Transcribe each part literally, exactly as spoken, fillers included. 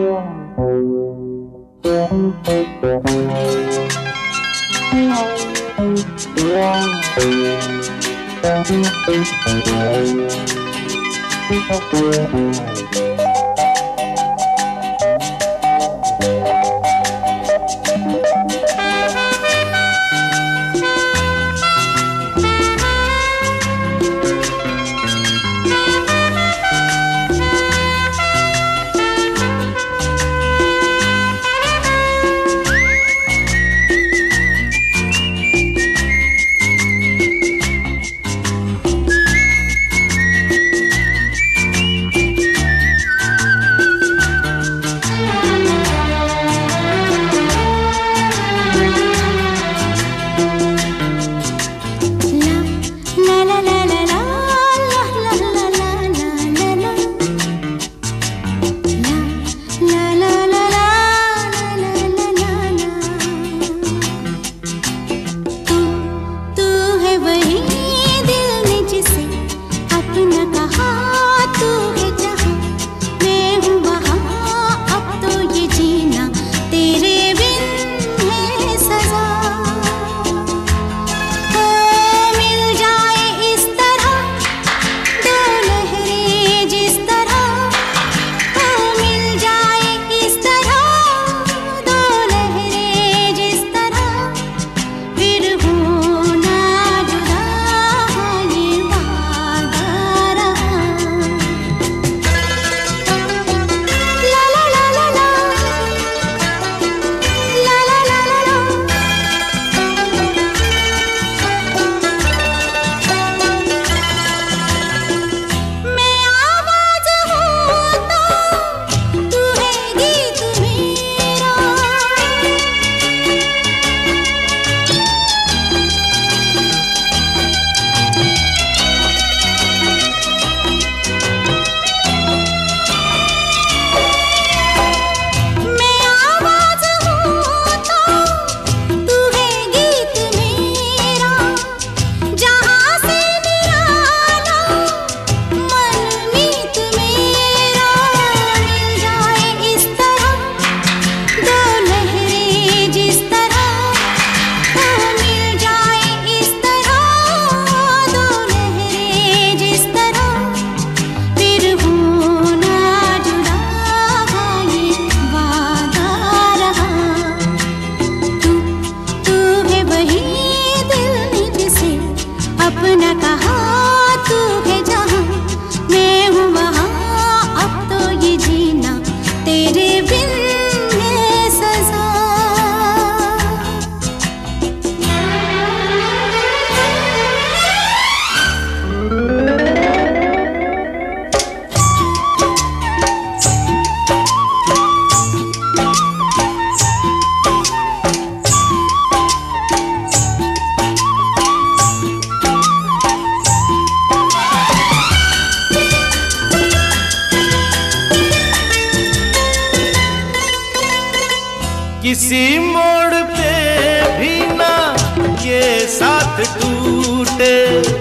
किसी मोड़ पे भी ना ये साथ टूटे,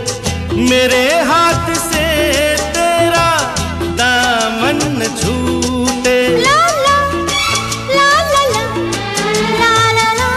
मेरे हाथ से तेरा दामन छूटे। ला ला ला ला ला ला ला ला।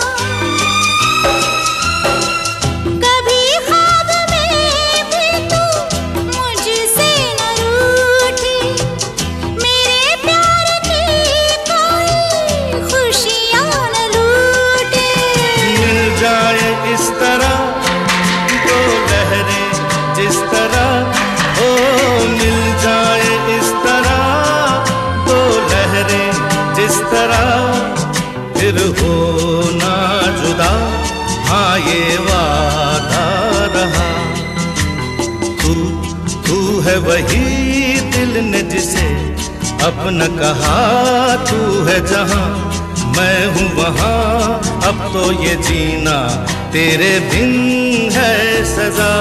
कभी ख्वाब में भी तू मुझसे न रूठी, मेरे प्यार की कोई खुशियाँ न लूटे। मिल जाए इस तरह दो लहरें जिस तरह, ओ मिल जाए इस तरह दो लहरें जिस तरह, फिर हो ना जुदा, हाँ ये वादा रहा। तू तू है वही दिल ने जिसे अपना कहा, तू है जहाँ मैं हूँ वहाँ, अब तो ये जीना तेरे बिन है सजा।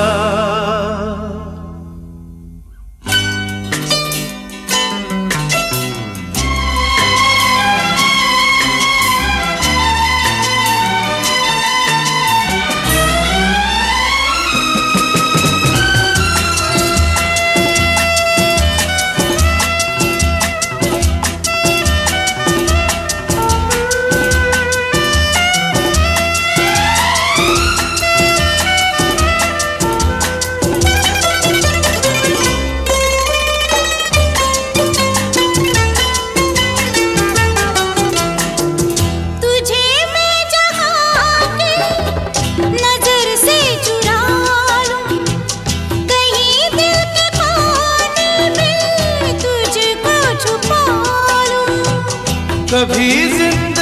कभी जिंदा